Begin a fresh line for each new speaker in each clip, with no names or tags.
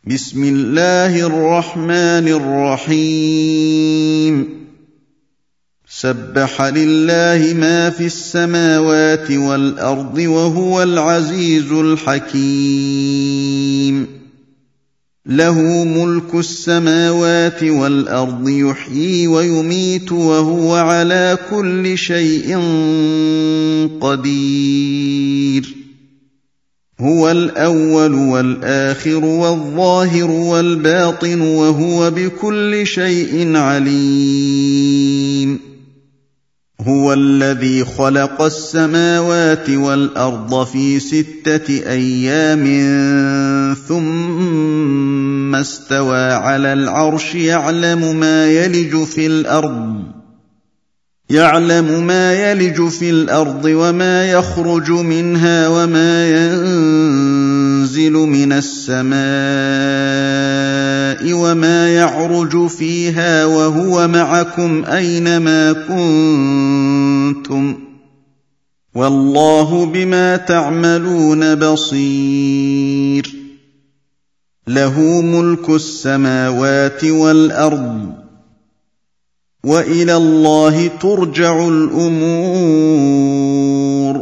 بسم الله الرحمن الرحيم سبح لله ما في السماوات والأرض وهو العزيز الحكيم له ملك السماوات والأرض يحيي ويميت وهو على كل شيء قدير هو الأول والآخر والظاهر والباطن وهو بكل شيء عليم هو الذي خلق السماوات والأرض في 6 أيام ثم استوى على العرش يعلم ما يلج في الأرض وما يخرج منها وما ينزل من السماء وما يعرج فيها وهو معكم أينما كنتم والله بما تعملون بصير له ملك السماوات والأرض وإلى الله ترجع الأمور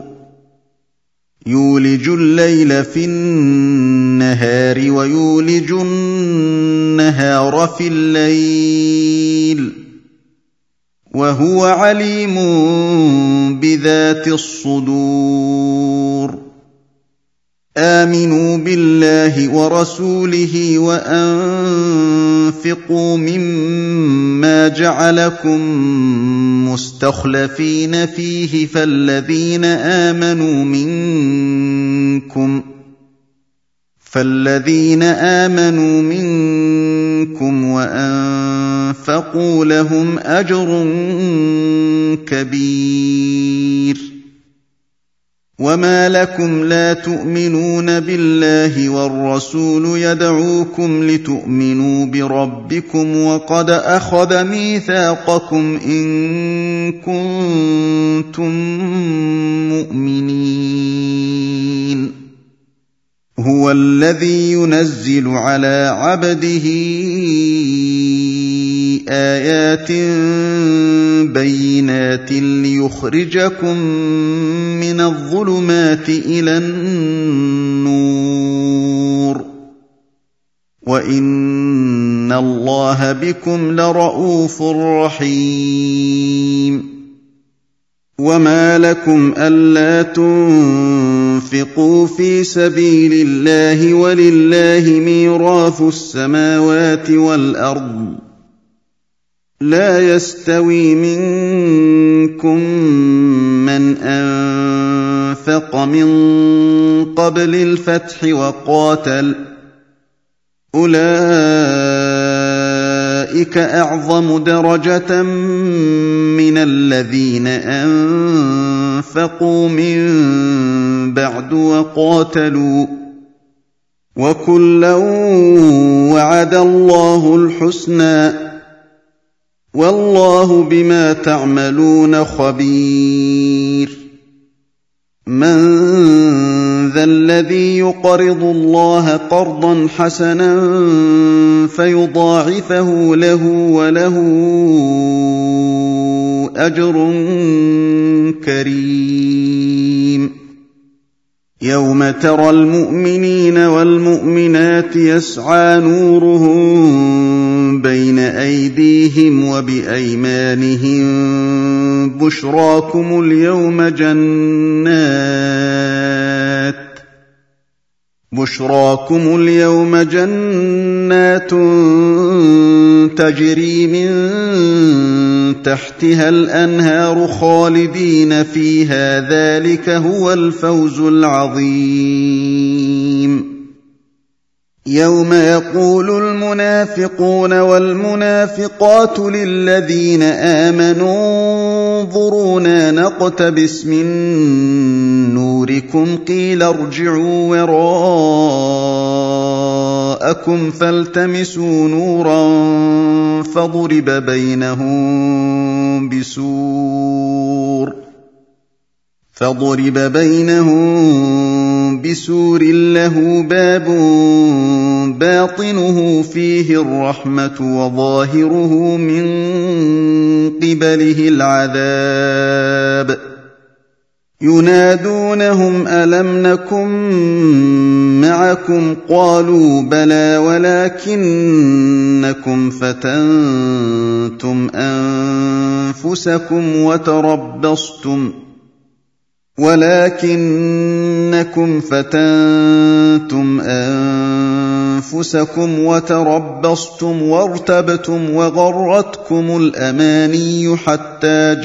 يولج الليل في النهار ويولج النهار في الليل وهو عليم بذات الصدور آمنوا بالله ورسوله وأنفقوا مما جعلكم مستخلفين فيه فالذين آمنوا منكم وأنفقوا لهم أجر كبير وما لكم لا تؤمنون بالله والرسول يدعوكم لتؤمنوا بربكم وقد أخذ ميثاقكم إن كنتم مؤمنين هو الذي ينزل على عبده آيات بينات ليخرجكم من الظلمات إلى النور وإن الله بكم لرءوف رحيم وما لكم ألا تنفقوا في سبيل الله ولله ميراث السماوات والأرض لا يستوي منكم من أنفق من قبل الفتح وقاتل أولئك أعظم درجة من الذين أنفقوا من بعد وقاتلوا وكلا وعد الله الحسنى والله بما تعملون خبير من ذا الذي يقرض الله قرضا حسنا فيضاعفه له وله أجر كريم يوم ترى المؤمنين والمؤمنات يسعى نورهم بين أيديهم وبأيمانهم بشراكم اليوم جنات تجري من تحتها الأنهار خالدين فيها ذلك هو الفوز العظيم يوم يقول المنافقون والمنافقات للذين آمنوا انظرونا نقتبس من نوركم قيل ارجعوا وراءكم فالتمسوا نورا فضرب بينهم بسور له باب باطنه فيه الرحمة وظاهره من قبله العذاب ينادونهم ألم نكن معكم قالوا بلى ولكنكم فتنتم أنفسكم وتربصتم وارتبتم وغرتكم الأماني حتى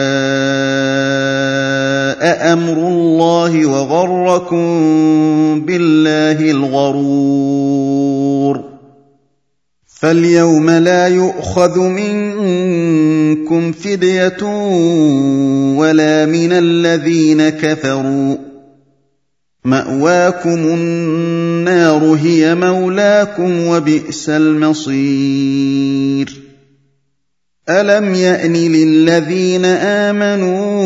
جاء أمر الله وغركم بالله الغرور فاليوم لا يؤخذ منكم فدية ولا من الذين كفروا مأواكم النار هي مولاكم وبئس المصير ألم يأن للذين آمنوا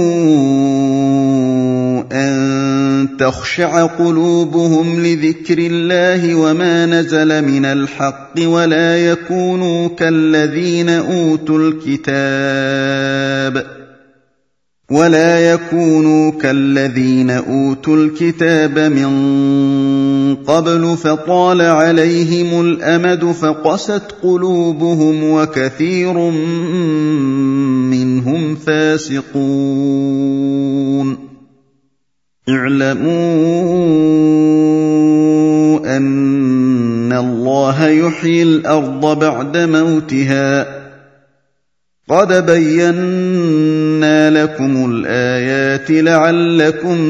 أن تخشع قلوبهم لذكر الله وما نزل من الحق ولا يكونوا كالذين أوتوا الكتاب من قبل فطال عليهم الأمد فقست قلوبهم وكثير منهم فاسقون اعلموا أن الله يحيي الأرض بعد موتها قد بينا لكم الآيات لعلكم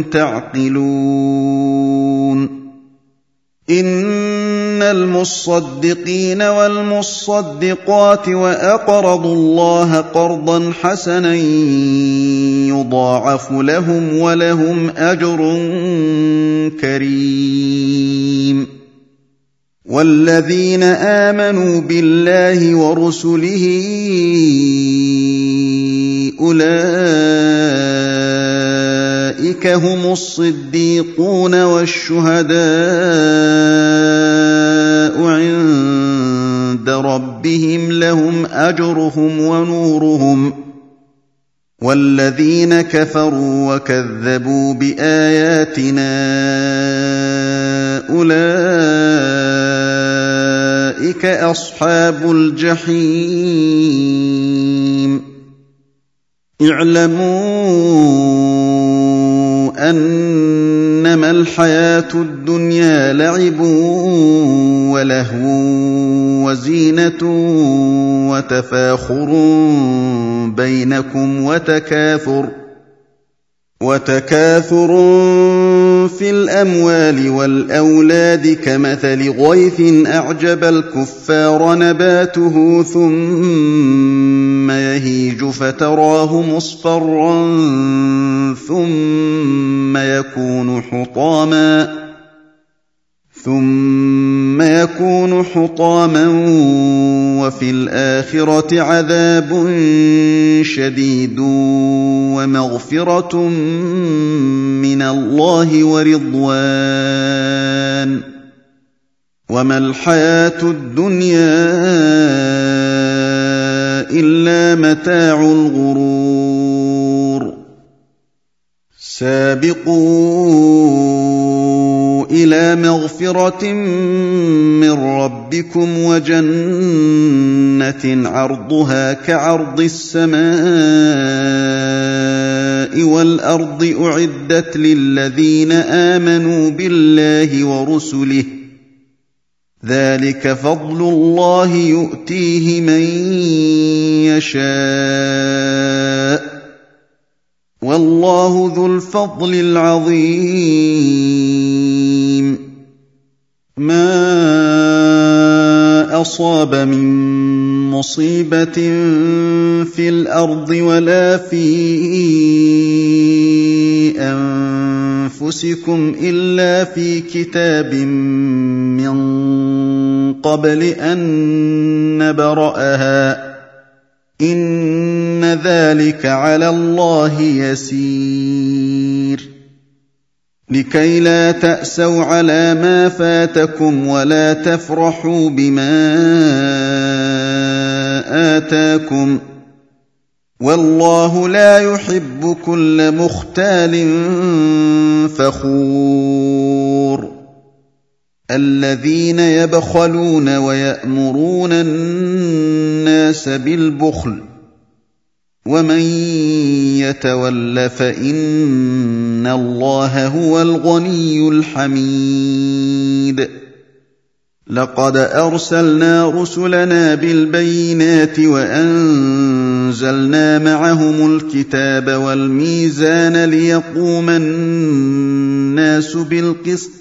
تعقلون إن المصدقين والمصدقات وأقرضوا الله قرضا حسنا يضاعف لهم ولهم أجر كريم والذين آمنوا بالله ورسله أولئك هم الصديقون والشهداء عند ربهم لهم أجرهم ونورهم والذين كفروا وكذبوا بآياتنا أولئك أصحاب الجحيم اعلموا أنما الحياة الدنيا لعب ولهو وزينة وتفاخر بينكم وتكاثر في الأموال والأولاد كمثل غيث أعجب الكفار نباته ثم يهيج فتراه مصفرا ثم يكون حطاما وفي الآخرة عذاب شديد ومغفرة من الله ورضوان وما الحياة الدنيا إلا متاع الغرور سابقوا إلى مغفرة من ربكم وجنة عرضها كعرض السماء والأرض أعدت للذين آمنوا بالله ورسله ذلك فضل الله يؤتيه من يشاء والله ذو الفضل العظيم ما أصاب من مصيبة في الأرض ولا في أنفسكم إلا في كتاب من قبل أن نبرأها إن ذلك على الله يسير لكي لا تأسوا على ما فاتكم ولا تفرحوا بما آتاكم والله لا يحب كل مختال فخور الذين يبخلون ويأمرون الناس بالبخل ومن يتول فإن الله هو الغني الحميد لقد أرسلنا رسلنا بالبينات وأنزلنا معهم الكتاب والميزان ليقوم الناس بالقسط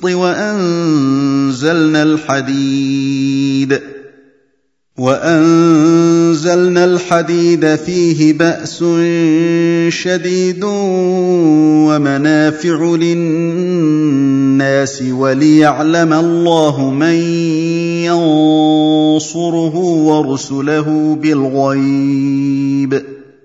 وأنزلنا الحديد فيه بأس شديد ومنافع للناس وليعلم الله من ينصره ورسله بالغيب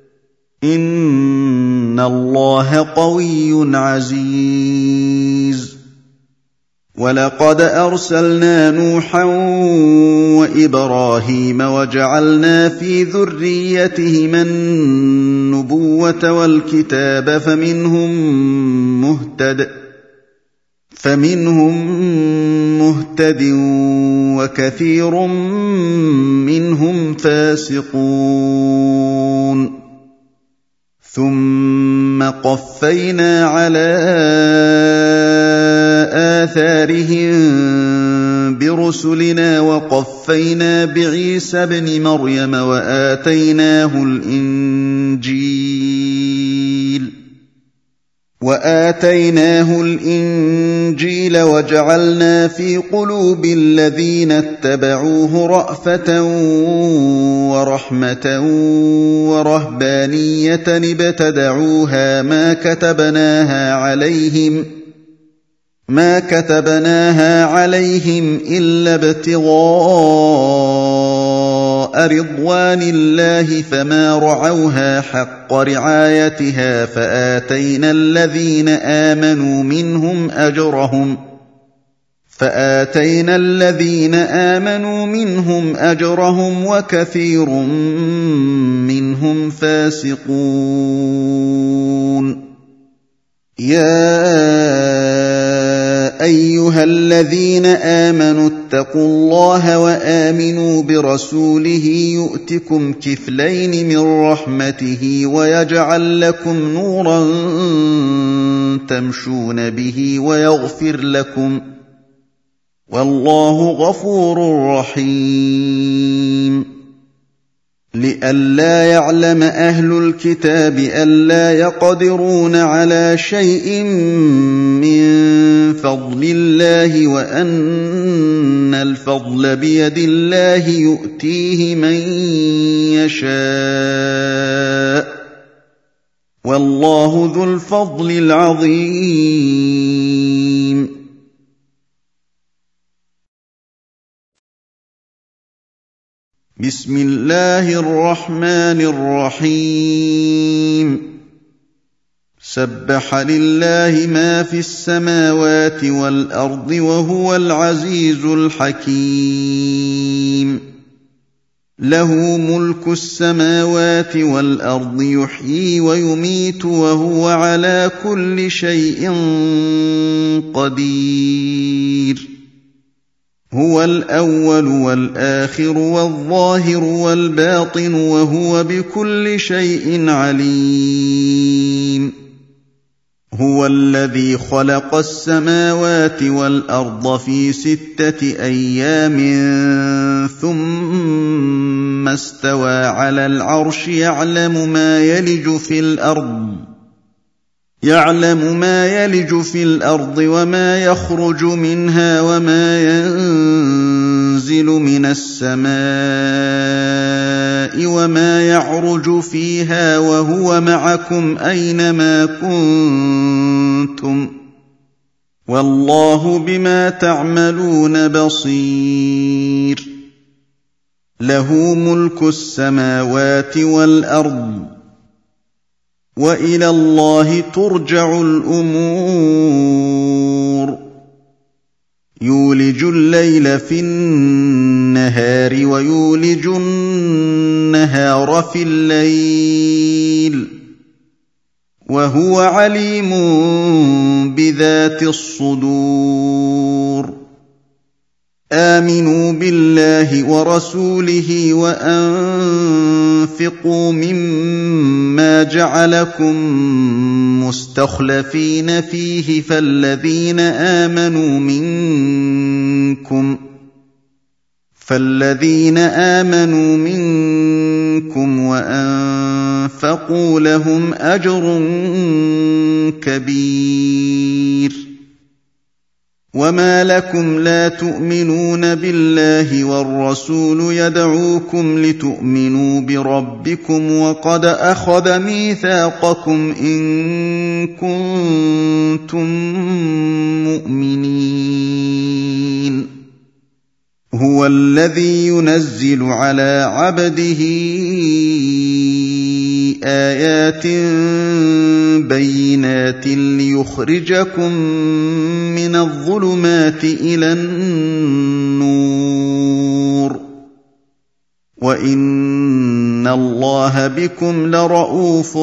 إن الله قوي عزيز ولقد أرسلنا نوحا وإبراهيم وجعلنا في ذريتهما النبوة والكتاب فمنهم مهتد وكثير منهم فاسقون ثم قفينا على آثارهم برسلنا وقفينا بعيسى ابن مريم وآتيناه الإنجيل وجعلنا في قلوب الذين اتبعوه رأفة ورحمة ورهبانية ابتدعوها ما كتبناها عليهم إلا ابتغاء رضوان الله فما رعوها حق رعايتها فآتينا الذين آمنوا منهم أجرهم وكثير منهم فاسقون يا أيها الذين آمنوا اتقوا الله وآمنوا برسوله يؤتكم كفلين من رحمته ويجعل لكم نورا تمشون به ويغفر لكم والله غفور رحيم لئلا يعلم أهل الكتاب ألا يقدرون على شيء من فضل الله وأن الفضل بيد الله يؤتيه من يشاء والله ذو الفضل العظيم بسم الله الرحمن الرحيم سبح لله ما في السماوات والأرض وهو العزيز الحكيم له ملك السماوات والأرض يحيي ويميت وهو على كل شيء قدير هو الأول والآخر والظاهر والباطن وهو بكل شيء عليم هو الذي خلق السماوات والأرض في 6 أيام ثم استوى على العرش يعلم ما يلج في الأرض وما يخرج منها وما ينزل من السماء وما يعرج فيها وهو معكم أينما كنتم والله بما تعملون بصير له ملك السماوات والأرض وإلى الله ترجع الأمور يولج الليل في النهار ويولج النهار في الليل وهو عليم بذات الصدور آمنوا بالله ورسوله وأنفقوا مما جعلكم مستخلفين فيه فالذين آمنوا منكم وأنفقوا لهم أجر كبير وما لكم لا تؤمنون بالله والرسول يدعوكم لتؤمنوا بربكم وقد أخذ ميثاقكم إن كنتم مؤمنين هو الذي ينزل على عبده آيات بينات ليخرجكم من الظلمات إلى النور وإن الله بكم لرءوف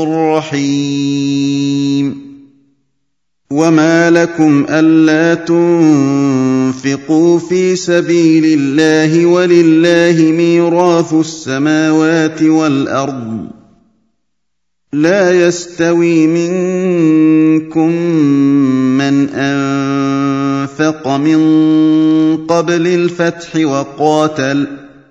رحيم وما لكم ألا تنفقوا في سبيل الله ولله ميراث السماوات والأرض لا يستوي منكم من أنفق من قبل الفتح وقاتل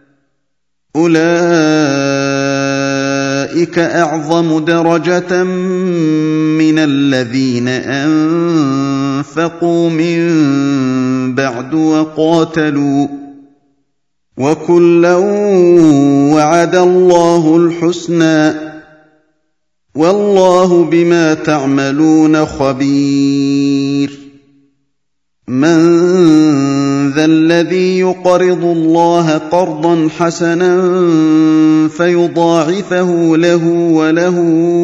أولئك أعظم درجة من الذين أنفقوا من بعد وقاتلوا وكلا وعد الله الحسنى والله بما تعملون خبير من ذا الذي يقرض الله قرضا حسنا فيضاعفه له وله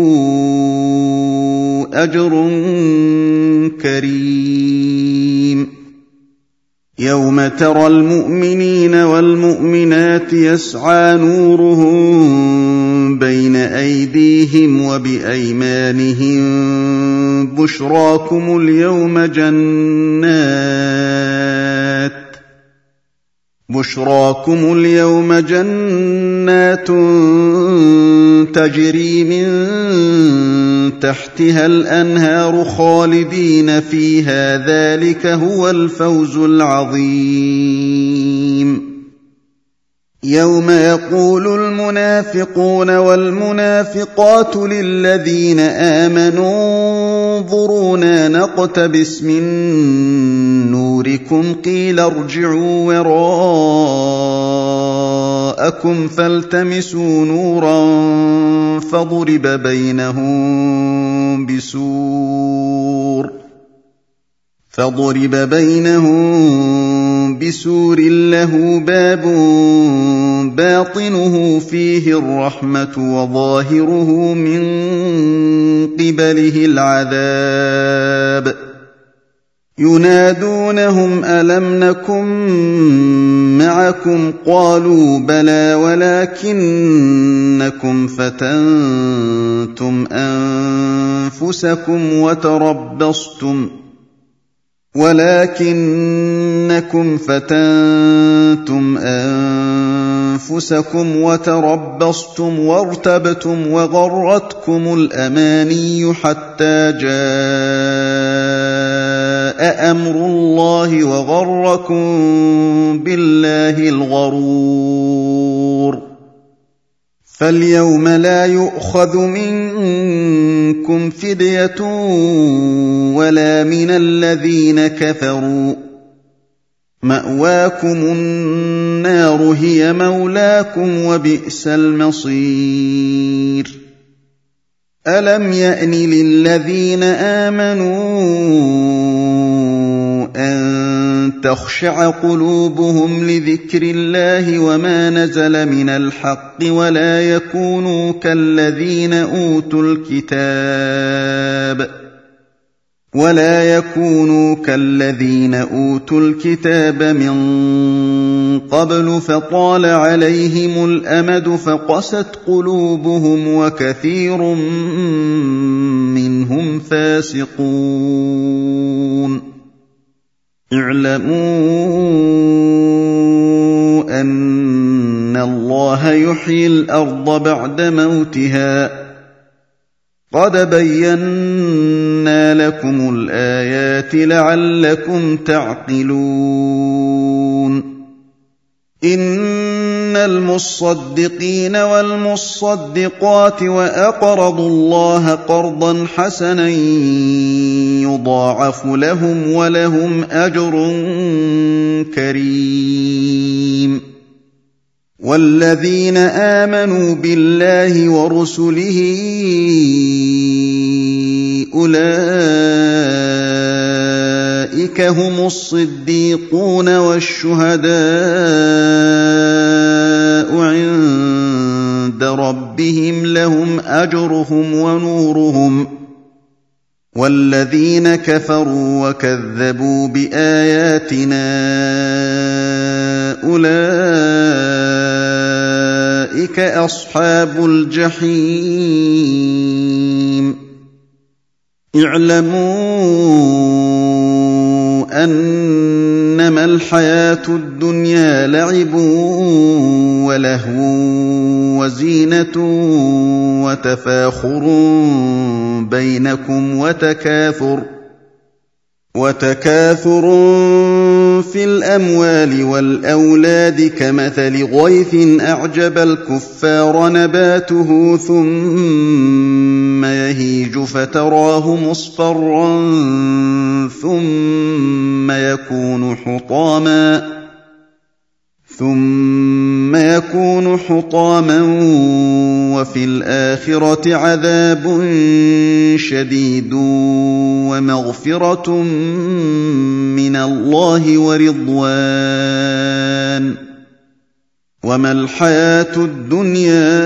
أجر كريم يوم ترى المؤمنين والمؤمنات يسعى نورهم بين أيديهم وبأيمانهم بشراكم اليوم جنات تجري من تحتها الأنهار خالدين فيها ذلك هو الفوز العظيم يوم يقول المنافقون والمنافقات للذين آمنوا انظرونا نقتبس من نوركم قيل ارجعوا وراءكم فالتمسوا نورا فضرب بينهم بسور له باب باطنه فيه الرحمة وظاهره من قبله العذاب ينادونهم ألم نكن معكم قالوا بلى ولكنكم فتنتم أنفسكم وتربصتم وارتبتم وغرتكم الأماني حتى جاء أمر الله وغركم بالله الغرور فاليوم لا يؤخذ منكم فدية ولا من الذين كفروا مأواكم النار هي مولاكم وبئس المصير ألم يأن للذين آمنوا أن تخشع قلوبهم لذكر الله وما نزل من الحق ولا يكونوا كالذين أوتوا الكتاب من قبل فطال عليهم الأمد فقست قلوبهم وكثير منهم فاسقون اعلموا أن الله يحيي الأرض بعد موتها قد بينا لكم الآيات لعلكم تعقلون إن المصدقين والمصدقات وأقرضوا الله قرضا حسنا يضاعف لهم ولهم أجر كريم والذين آمنوا بالله ورسله أولئك هم الصديقون والشهداء عند ربهم لهم أجرهم ونورهم والذين كفروا وكذبوا بآياتنا أولئك أصحاب الجحيم اعلموا أنما الحياة الدنيا لعب ولهو وزينة وتفاخر بينكم وتكاثر في الأموال والأولاد كمثل غيث أعجب الكفار نباته ثم يهيج فتراه مصفرا ثم يكون حطاما وفي الآخرة عذاب شديد ومغفرة من الله ورضوان وما الحياة الدنيا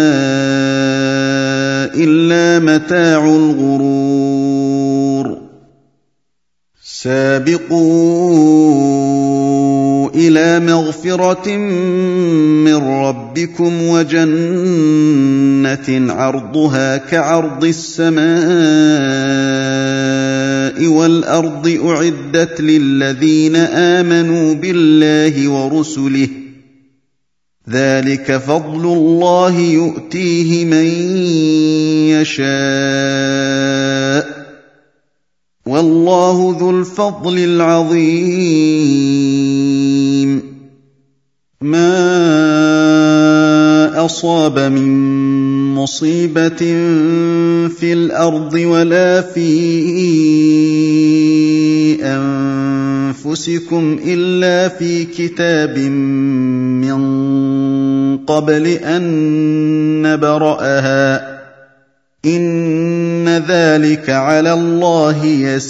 إلا متاع الغرور سابقوا إلى مغفرة من ربكم وجنة عرضها كعرض السماء والأرض أعدت للذين آمنوا بالله ورسله ذلك فضل الله يؤتيه من يشاء والله ذو الفضل العظيم ما أصاب من مصيبة في الأرض ولا في أنفسكم إلا في كتاب من قبل أن نبرأها إن ذلك على الله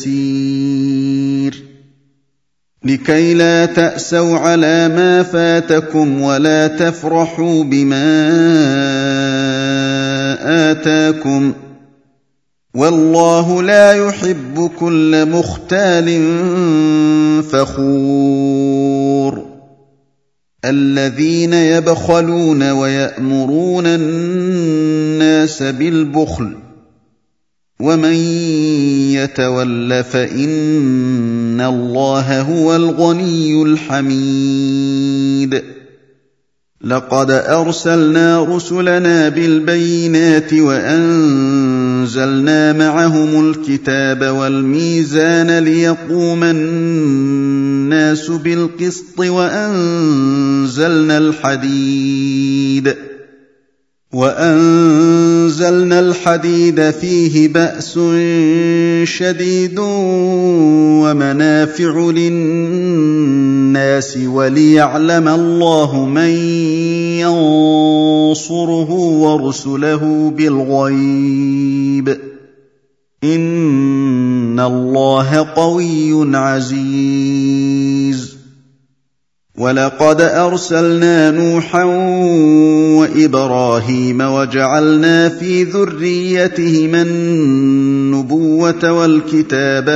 يسير لكي لا تأسوا على ما فاتكم ولا تفرحوا بما آتاكم والله لا يحب كل مختال فخور الذين يبخلون ويأمرون الناس بالبخل ومن يتول فإن الله هو الغني الحميد لقد أرسلنا رسلنا بالبينات وأنزلنا معهم الكتاب والميزان ليقوم الناس بالقسط وأنزلنا الحديد فيه بأس شديد ومنافع للناس وليعلم الله من ينصره ورسله بالغيب إن إِنَّ اللَّهَ قَوِيٌّ عَزِيزٌ وَلَقَدْ أَرْسَلْنَا نُوحًا وَإِبْرَاهِيمَ وَجَعَلْنَا فِي ذُرِّيَّتِهِمَا النُّبُوَّةَ وَالْكِتَابَ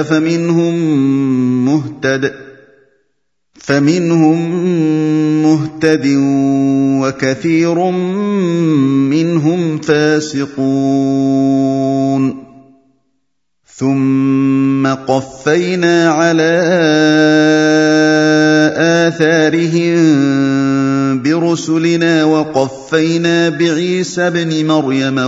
فَمِنْهُم مُّهْتَدٍ وَكَثِيرٌ مِّنْهُمْ فَاسِقُونَ ثُمَّ قَفَّيْنَا عَلَىٰ آثَارِهِم بِرُسُلِنَا وَقَفَّيْنَا بِعِيسَى ابْنِ مَرْيَمَ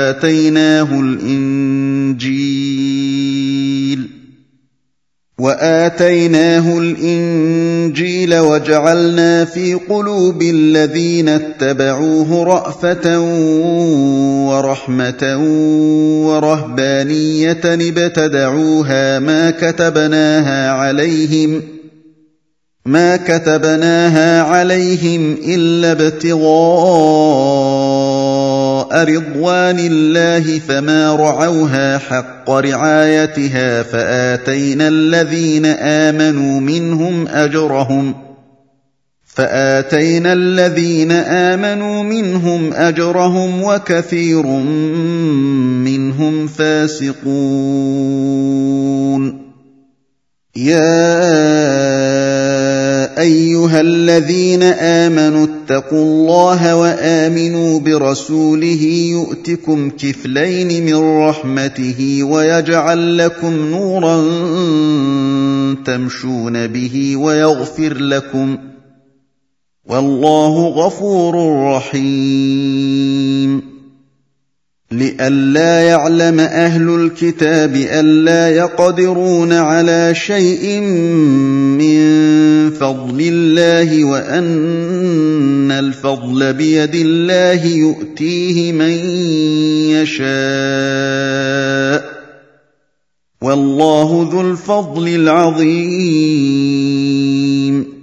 وَآتَيْنَاهُ الْإِنجِيلَ وَجَعَلْنَا فِي قُلُوبِ الَّذِينَ اتَّبَعُوهُ رَأْفَةً وَرَحْمَةً وَرَهْبَانِيَّةً ابْتَدَعُوهَا ما كتبناها عليهم إلا ابتغاء رضوان الله فما رعوها حق رعايتها فآتينا الذين آمنوا منهم أجرهم وكثير منهم فاسقون يا أيها الذين آمنوا اتقوا الله وآمنوا برسوله يؤتكم كفلين من رحمته ويجعل لكم نورا تمشون به ويغفر لكم والله غفور رحيم لئلا يعلم أهل الكتاب ألا يقدرون على شيء من فضل الله وأن الفضل بيد الله يؤتيه من يشاء والله ذو الفضل العظيم